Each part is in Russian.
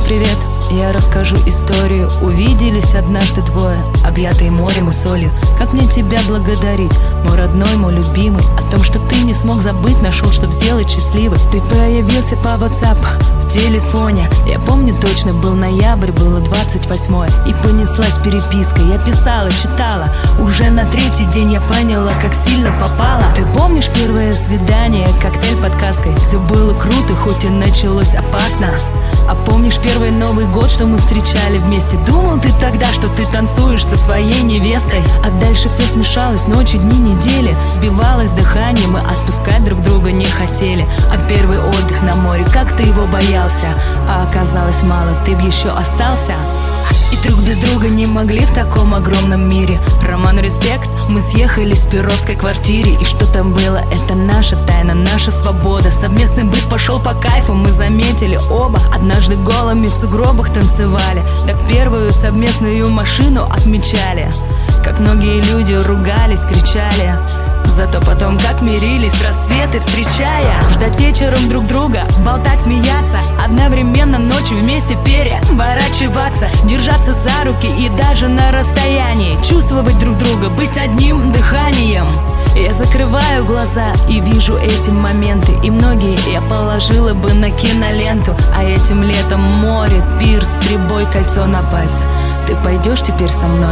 привет, я расскажу историю. Увиделись однажды двое, объятые морем и солью. Как мне тебя благодарить, мой родной, мой любимый? О том, что ты не смог забыть, нашел, чтоб сделать счастливой. Ты появился по WhatsApp в телефоне. Я помню точно, был ноябрь, было 28-е. И понеслась переписка, я писала, читала. Уже на третий день я поняла, как сильно попала. Ты помнишь первое свидание, коктейль под каской? Все было круто, хоть и началось опасно. А помнишь первый Новый год, что мы встречали вместе? Думал ты тогда, что ты танцуешь со своей невестой? А дальше все смешалось, ночи, дни, недели. Сбивалось дыхание, мы отпускать друг друга не хотели. А первый отдых на море, как ты его боялся? А оказалось мало, ты б еще остался. И друг без друга не могли в таком огромном мире. Роман, респект, мы съехались в перовской квартире. И что там было, это наша тайна, наша свобода. Совместный быт пошел по кайфу, мы заметили оба. Однажды голыми в сугробах танцевали, так первую совместную машину отмечали. Как многие люди ругались, кричали, зато потом как мирились, рассветы встречая. Ждать вечером друг друга, болтать, смеяться, одновременно ночью вместе переворачиваться, держаться за руки и даже на расстоянии, чувствовать друг друга, быть одним дыханием. Я закрываю глаза и вижу эти моменты, и многие я положила бы на киноленту. А этим летом море, пирс, прибой, кольцо на пальце. Ты пойдешь теперь со мной?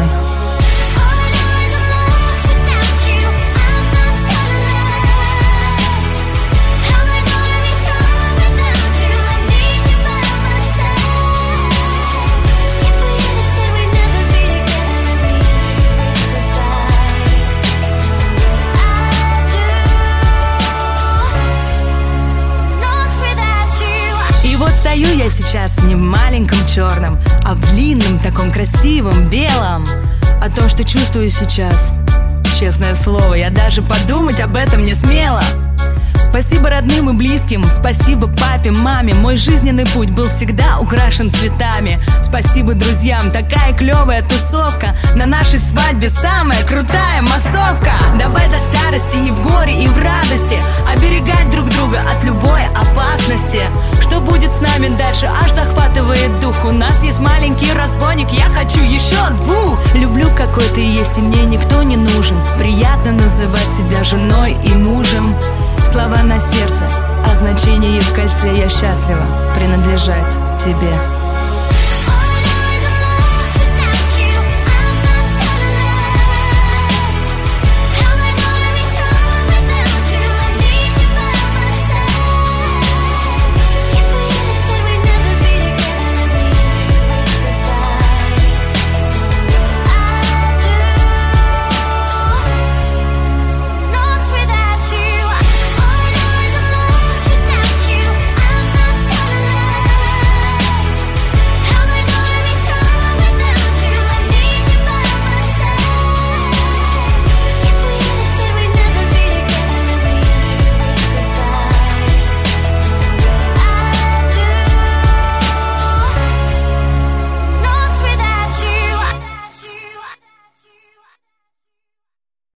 И вот стою я сейчас не в маленьком черном, а в длинном таком красивом белом. О том, что чувствую сейчас, честное слово, я даже подумать об этом не смела. Спасибо родным и близким, спасибо папе, маме. Мой жизненный путь был всегда украшен цветами. Спасибо друзьям, такая клевая тусовка. На нашей свадьбе самая крутая массовка. Давай до старости и в горе, и в радости оберегать друг друга от любой опасности. Что будет с нами дальше, аж захватывает дух. У нас есть маленький разбойник, я хочу еще двух. Люблю, какой ты есть, и мне никто не нужен. Приятно называть себя женой и мужем. Слова на сердце, а значение в кольце. Я счастлива принадлежать тебе.